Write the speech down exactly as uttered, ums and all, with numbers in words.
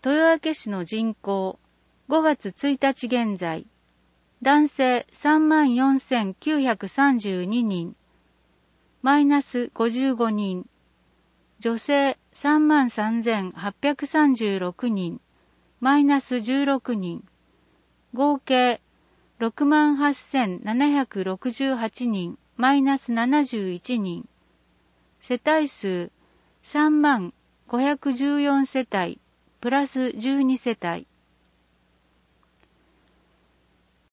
豊明市の人口、ごがつついたち現在、男性 さんまんよんせんきゅうひゃくさんじゅうににん、マイナスごじゅうごにん、女性 さんまんさんぜんはっぴゃくさんじゅうろくにん、マイナスじゅうろくにん、合計ろくまんはっせんななひゃくろくじゅうはちにん、マイナスななじゅういちにん、世帯数さんまんごひゃくじゅうよんせたい、プラスじゅうにせたい、